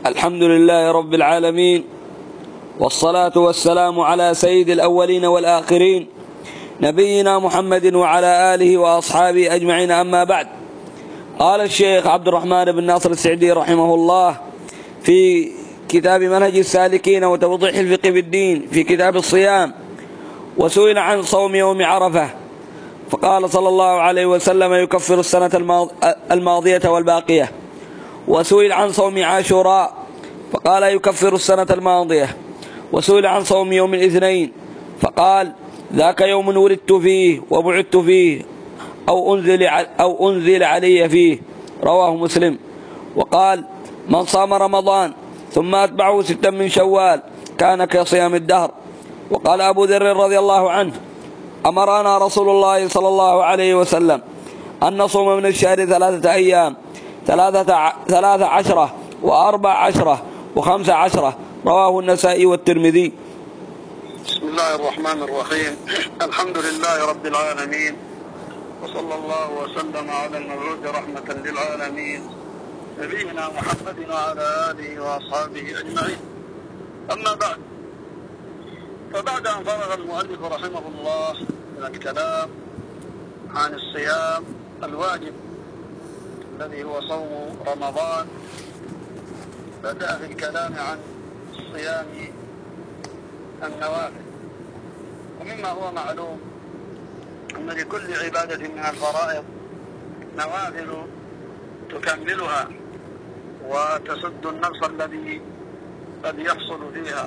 الحمد لله رب العالمين، والصلاة والسلام على سيد الأولين والآخرين نبينا محمد وعلى آله وأصحابه أجمعين، أما بعد. قال الشيخ عبد الرحمن بن ناصر السعدي رحمه الله في كتاب منهج السالكين وتوضيح الفقه بالدين في كتاب الصيام، وسئل عن صوم يوم عرفة فقال صلى الله عليه وسلم: يكفر السنة الماضية والباقية. وسئل عن صوم عاشوراء فقال: يكفر السنة الماضية. وسئل عن صوم يوم الاثنين فقال: ذاك يوم ولدت فيه وبعثت فيه أو أنزل علي فيه، رواه مسلم. وقال: من صام رمضان ثم أتبعه 6 من شوال كان كصيام الدهر. وقال أبو ذر رضي الله عنه: أمرنا رسول الله صلى الله عليه وسلم أن نصوم من الشهر 3 أيام، 13 و14 و15، رواه النسائي والترمذي. بسم الله الرحمن الرحيم. الحمد لله رب العالمين، وصلى الله وسلم على المبعوث رحمة للعالمين نبينا محمد وعلى آله وأصحابه أجمعين، أما بعد. فبعد أن فرغ المؤلف رحمه الله من الكلام عن الصيام الواجب الذي هو صوم رمضان، بدأ في الكلام عن صيام النوافل. ومما هو معلوم أن لكل عبادة من الفرائض نوافل تكملها وتسد النقص الذي قد يحصل فيها،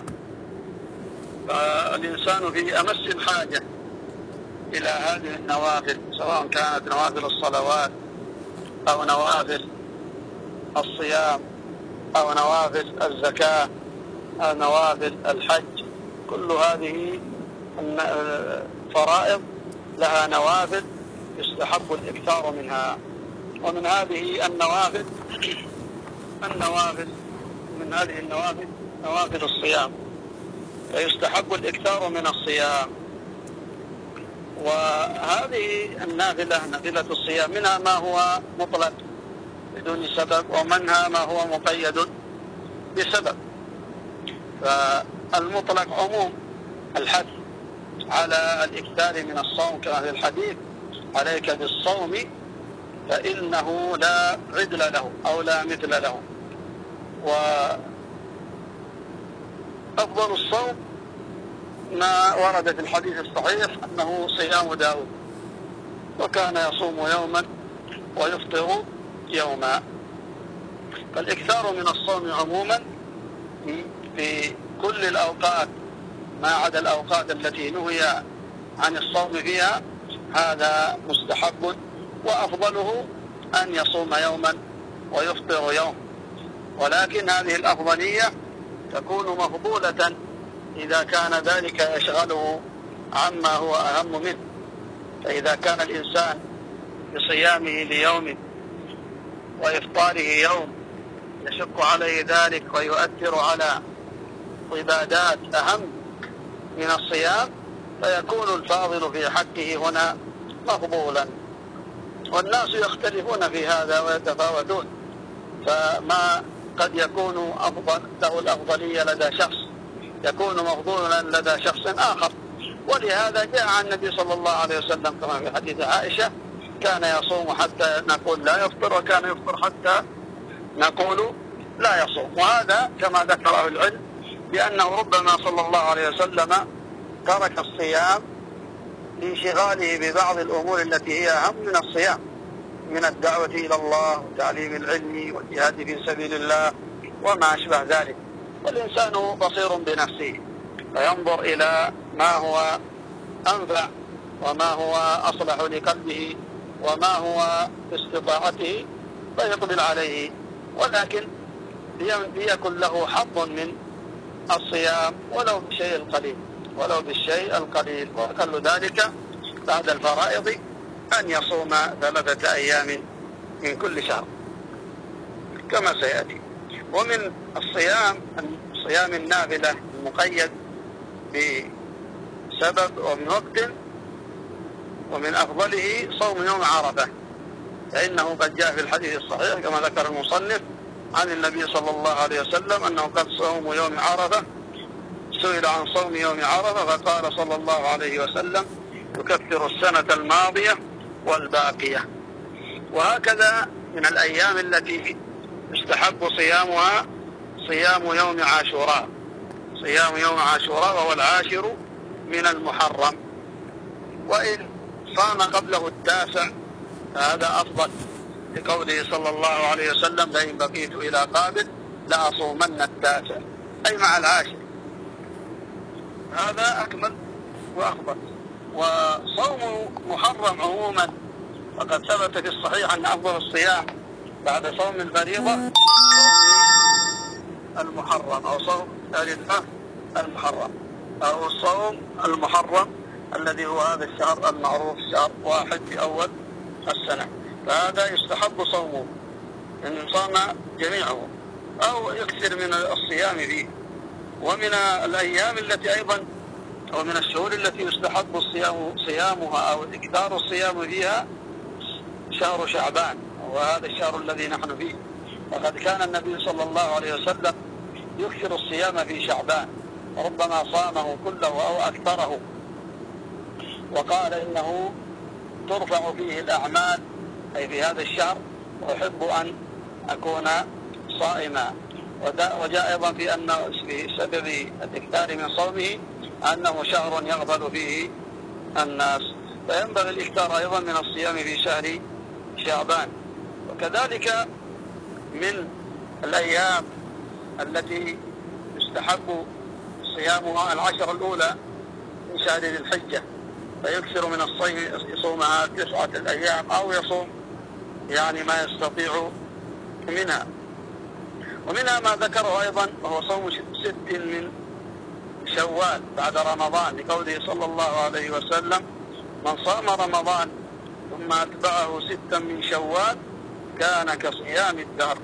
فالإنسان في أمس الحاجة إلى هذه النوافل، سواء كانت نوافل الصلوات أو نوافل الصيام أو نوافل الزكاة أو نوافل الحج. كل هذه فرائض لها نوافل يستحب الإكثار منها. ومن هذه النوافل نوافل الصيام، فيستحب الإكثار من الصيام. وهذه نافلة الصيام منها ما هو مطلق بدون سبب، ومنها ما هو مقيد بسبب. فالمطلق عموم الحث على الإكثار من الصوم، كما في الحديث: عليك بالصوم فإنه لا عدل له أو لا مثل له. وأفضل الصوم ما ورد في الحديث الصحيح أنه صيام داود، وكان يصوم يوما ويفطر يوما. فالإكثار من الصوم عموما في كل الأوقات ما عدا الأوقات التي نهي عن الصوم فيها هذا مستحب، وأفضله أن يصوم يوما ويفطر يوم. ولكن هذه الأفضلية تكون مفضولة إذا كان ذلك يشغله عما هو أهم منه. فإذا كان الإنسان بصيامه ليوم وإفطاره يوم يشق عليه ذلك ويؤثر على عبادات أهم من الصيام، فيكون الفاضل في حقه هنا مقبولا. والناس يختلفون في هذا ويتفاوتون، فما قد يكون أفضل له الأفضلية لدى شخص يكون مفضولا لدى شخص آخر. ولهذا جاء عن النبي صلى الله عليه وسلم كما في حديث عائشة: كان يصوم حتى نقول لا يفطر، وكان يفطر حتى نقول لا يصوم. وهذا كما ذكره العلم بأنه ربما صلى الله عليه وسلم ترك الصيام لانشغاله ببعض الأمور التي هي أهم من الصيام، من الدعوة إلى الله وتعليم العلم والجهاد في سبيل الله وما أشبه ذلك. والإنسان بصير بنفسه، فينظر إلى ما هو أنفع وما هو أصلح لقلبه وما هو باستطاعته فيقبل عليه. ولكن ليكن له حظ من الصيام ولو بالشيء القليل، وأقل ذلك بعد الفرائض أن يصوم 3 أيام من كل شهر كما سيأتي. ومن صيام النافلة المقيد بسبب ومن وقت، ومن أفضله صوم يوم عرفة، فإنه قد جاء في الحديث الصحيح كما ذكر المصنف عن النبي صلى الله عليه وسلم أنه قد صوم يوم عرفة، سئل عن صوم يوم عرفة فقال صلى الله عليه وسلم يكفر السنة الماضية والباقية. وهكذا من الأيام التي يستحب صيامها صيام يوم عاشوراء، صيام يوم عاشوراء وهو العاشر من المحرم، وإن صام قبله التاسع فهذا أفضل، لقوله صلى الله عليه وسلم لئن بقيت إلى قابل لأصومن التاسع، أي مع العاشر، هذا أكمل وأفضل. وصوم محرم عموما فقد ثبت في الصحيح أن أفضل الصيام بعد صوم الفريضة صوم المحرم أو صوم الإثناء المحرم أو الصوم المحرم الذي هو هذا الشهر المعروف شهر 1 في أول السنة، فهذا يستحب صومه إن صام جميعه أو يكثر من الصيام فيه. ومن الأيام التي أيضا أو من الشهور التي يستحب صيامها أو إكثار الصيام فيها شهر شعبان، وهذا الشهر الذي نحن فيه، وقد كان النبي صلى الله عليه وسلم يكثر الصيام في شعبان، ربما صامه كله أو أكثره، وقال إنه ترفع فيه الأعمال أي في هذا الشهر وأحب أن أكون صائما. وجاء أيضا في أن في سبب الإكثار من صومه أنه شهر يغفل فيه الناس، فينبغي الإكثار أيضا من الصيام في شهر شعبان. وكذلك من الأيام التي يستحب صيامها العشر الأولى من شهر ذي الحجة، فيكثر من الصيام، يصومها 9 أيام أو يصوم يعني ما يستطيع منها. ومنها ما ذكره أيضا وهو صوم 6 من شوال بعد رمضان، لقوله صلى الله عليه وسلم من صام رمضان ثم أتبعه 6 من شوال كان كصيام الدهر.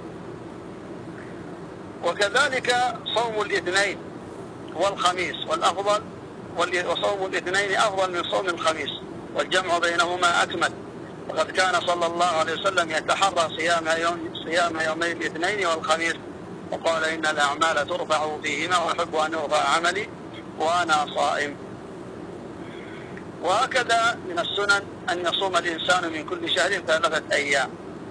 وكذلك صوم الاثنين والخميس والأفضل، وصوم الاثنين أفضل من صوم الخميس، والجمع بينهما أكمل، وقد كان صلى الله عليه وسلم يتحرى صيام يومي الاثنين والخميس، وقال إن الأعمال ترفع فيهما وأحب أن يرفع عملي وأنا صائم. وهكذا من السنن أن يصوم الإنسان من كل شهر 3 أيام،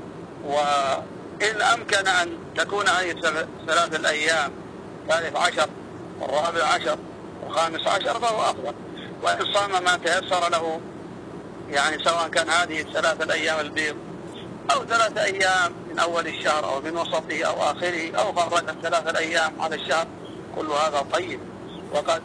وإن أمكن أن تكون هذه 3 أيام 13 و14 و15 فهو أفضل، وإن صام ما تيسر له يعني سواء كان هذه 3 أيام البيض أو 3 أيام من أول الشهر أو من وسطه أو آخره أو فرق 3 أيام على الشهر، كل هذا طيب. وقد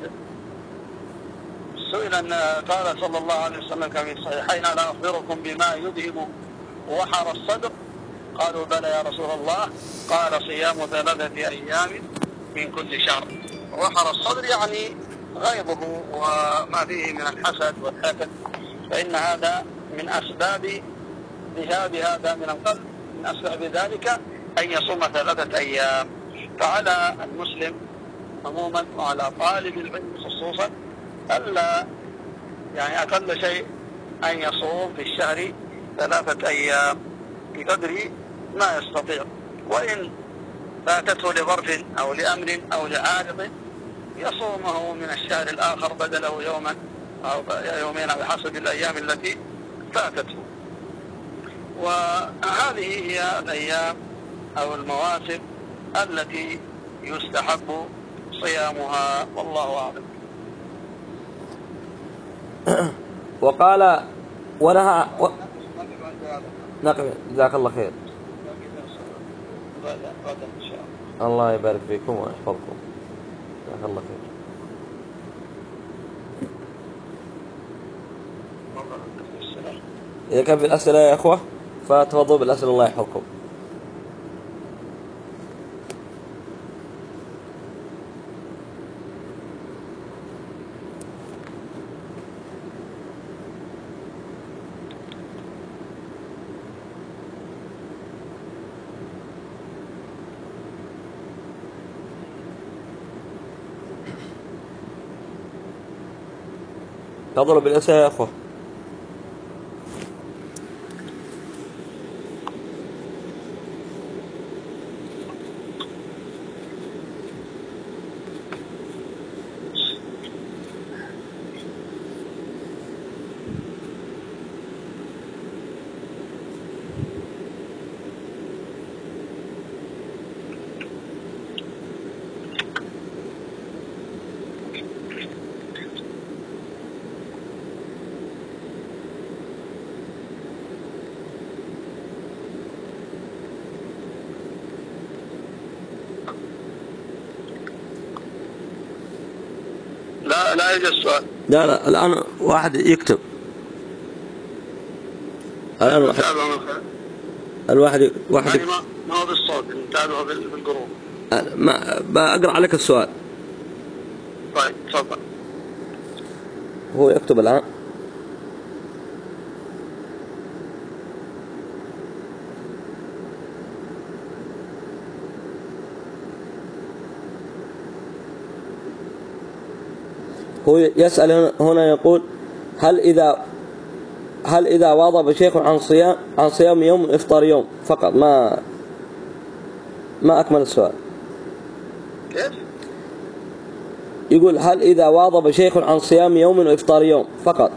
سئل أن قال صلى الله عليه وسلم كما في الصحيحين ألا أخبركم بما يذهب وحر الصدر؟ قالوا بلى يا رسول الله، قال صيام 3 أيام من كل شهر. وحر الصدر يعني غيظه وما فيه من الحسد والحقد، فإن هذا من أسباب ذهاب هذا من القلب، من أسباب ذلك أن يصوم 3 أيام. فعلى المسلم عموما وعلى طالب العلم خصوصا ألا يعني أقل شيء أن يصوم في الشهر 3 أيام بقدر ما يستطيع، وإن فاتته لظرف أو لأمر أو لعارض يصومه من الشهر الآخر بدله يوما أو يومين بحسب الأيام التي فاتته. وهذه هي الأيام أو المواسم التي يستحب صيامها، والله أعلم. وقال ونهى نقم. جزاك الله خير. الله يبارك فيكم ويحفظكم. جزاك الله خير. إذا كان في الأسئلة يا أخوة فتفضلوا بالأسئلة، الله يحفظكم. تفضلوا بالأسئلة يا أخوة. لا يوجد سؤال. لا الآن واحد يكتب. الآن واحد يعني ما هو بالصوت، نتابعه بالجروب. ما بأقرأ عليك السؤال. طيب تفضل. هو يكتب الآن. هو يسأل هنا يقول هل إذا واظب شيخ عن صيام يوم إفطار يوم فقط، ما أكمل السؤال. كيف؟ يقول هل إذا واظب شيخ عن صيام يوم وإفطار يوم فقط.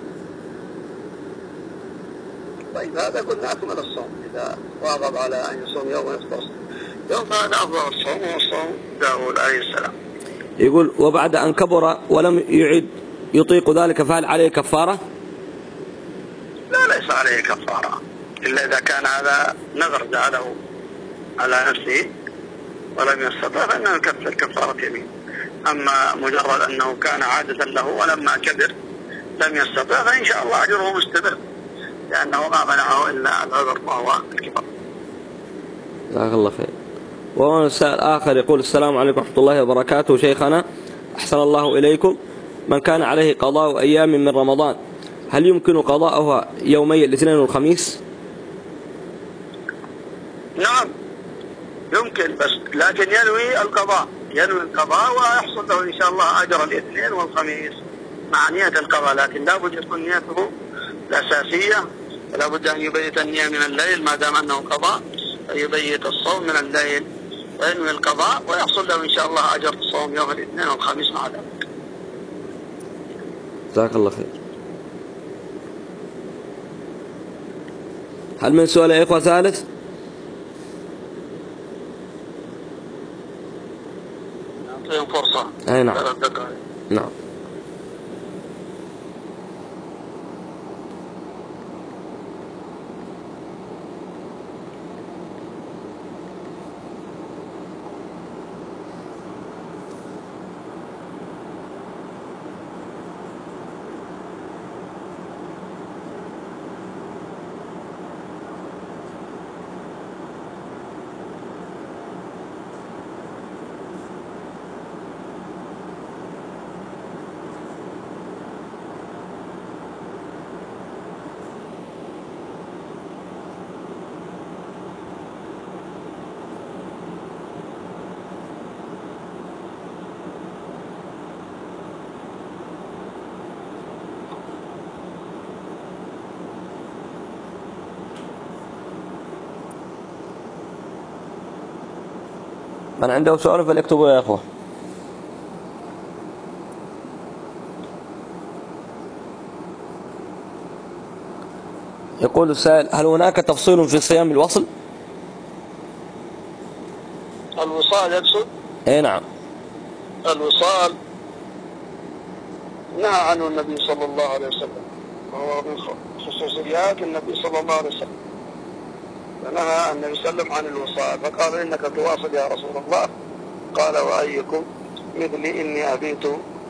طيب هذا قلنا أكمل الصوم، إذا واظب على أن يصوم يوم ويفطر يوم فهذا أفضل الصوم، وهو صوم داود عليه السلام. يقول وبعد أن كبر ولم يعد يطيق ذلك فهل عليه كفارة؟ لا، ليس عليه كفارة، إلا إذا كان هذا نذر جعله على نفسه ولم يستطع فإنه يكفر كفارة يمين. أما مجرد أنه كان عادة له ولما كبر لم يستطع فإن شاء الله أجره مستمر، لأنه ما منعه إلا العذر وهو الكبر. جزاك الله خير. وهنا سائل آخر يقول السلام عليكم ورحمة الله وبركاته شيخنا، أحسن الله إليكم، من كان عليه قضاء أيام من رمضان هل يمكن قضاءها يومي الاثنين والخميس؟ نعم يمكن، بس لكن ينوي القضاء ويحصل له إن شاء الله أجر الاثنين والخميس مع نية القضاء، لكن لا بد تكون نيته الأساسية، ولا بد أن يبيت النية من الليل ما دام أنه قضاء، فيبيت الصوم من الليل وينوي القضاء ويحصل له إن شاء الله أجر صوم يوم الاثنين والخميس مع ذلك. جزاك الله خير. هل من سؤال يا إخوة ثالث؟ نعطيهم فرصة. أي نعم. 3 دقائق. نعم. من عنده سؤال فليكتبوا يا أخوة. يقول السائل هل هناك تفصيل في صيام الوصل؟ الوصال يقصد؟ اي نعم. الوصال نهى عنه النبي صلى الله عليه وسلم، وهو من خصوصيات النبي صلى الله عليه وسلم، فنهى النبي صلى الله عليه وسلم عن الوصال، فقال إنك تواصل يا رسول الله، قال وأيكم مثلي إني أبيت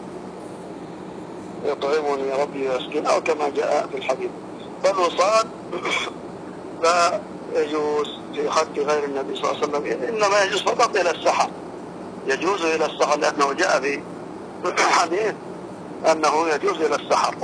يطعمني ربي ويسكن، أو كما جاء في الحديث. فالوصال لا يجوز في حق غير النبي صلى الله عليه وسلم، إنما يجوز فقط إلى السحر، يجوز إلى السحر لأنه جاء في حديث أنه يجوز إلى السحر،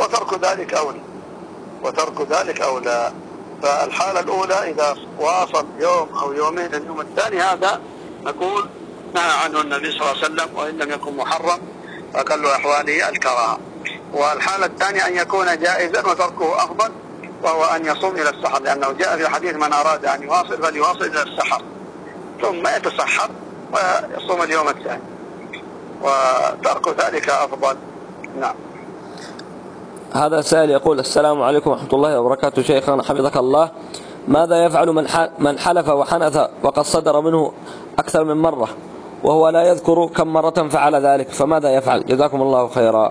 وترك ذلك أولى. فالحالة الأولى إذا واصل يوم أو يومين، اليوم الثاني هذا نقول نهى عنه النبي صلى الله عليه وسلم، وإن لم يكن محرم فأقل أحواله الكراهة. والحالة الثانية أن يكون جائزا وتركه أفضل، وهو أن يصوم إلى السحر، لأنه جاء في حديث من أراد أن يواصل فليواصل إلى السحر ثم يتسحر ويصوم اليوم الثاني، وترك ذلك أفضل. نعم. هذا سائل يقول السلام عليكم ورحمة الله وبركاته شيخنا حفظك الله، ماذا يفعل من حلف وحنث وقد صدر منه أكثر من مرة وهو لا يذكر كم مرة فعل ذلك، فماذا يفعل؟ جزاكم الله خيرا.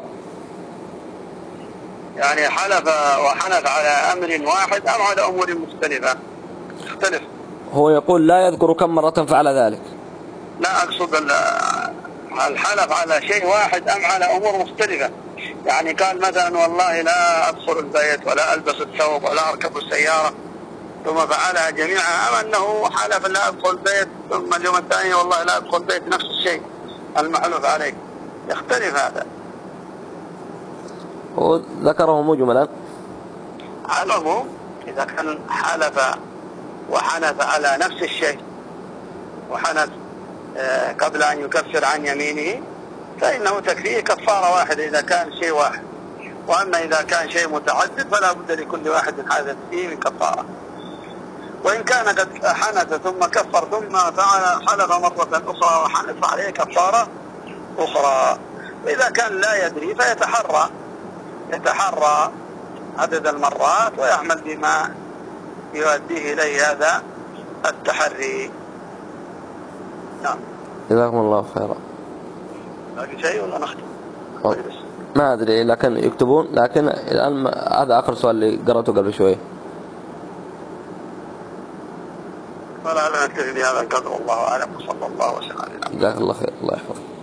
يعني حلف وحنث على أمر واحد أم على أمور مختلفة؟ هو يقول لا يذكر كم مرة فعل ذلك. لا أقصد هل حلف على شيء واحد أم على أمور مختلفة؟ يعني قال مثلا والله لا أدخل البيت ولا ألبس الثوب ولا أركب السيارة ثم فعلها جميعا، أم أنه حلف لا أدخل البيت ثم اليوم الثاني والله لا أدخل البيت نفس الشيء المحلوف عليه؟ يختلف هذا. وذكره مجملا. على العموم إذا كان حلف وحنث على نفس الشيء وحنث قبل أن يكفر عن يمينه فإنه تكفيه كفارة واحدة إذا كان شيء واحد، وأما إذا كان شيء متعدد فلا بد لكل واحد حدث فيه من كفارة. وإن كان قد حنث ثم كفر ثم فعل حلف مرة أخرى وحنث عليه كفارة أخرى. وإذا كان لا يدري يتحرى عدد المرات ويعمل بما يؤديه إليه هذا التحري. نعم. جزاكم الله خيرا. باقي شيء ولا نختم؟ ما أدري لكن يكتبون، لكن الآن هذا آخر سؤال اللي قرأته قبل شوي. ولا نكتفي بهذا القدر، والله أعلم، وصلى الله وسلم على نبينا. جزاك الله خير، الله يحفظك.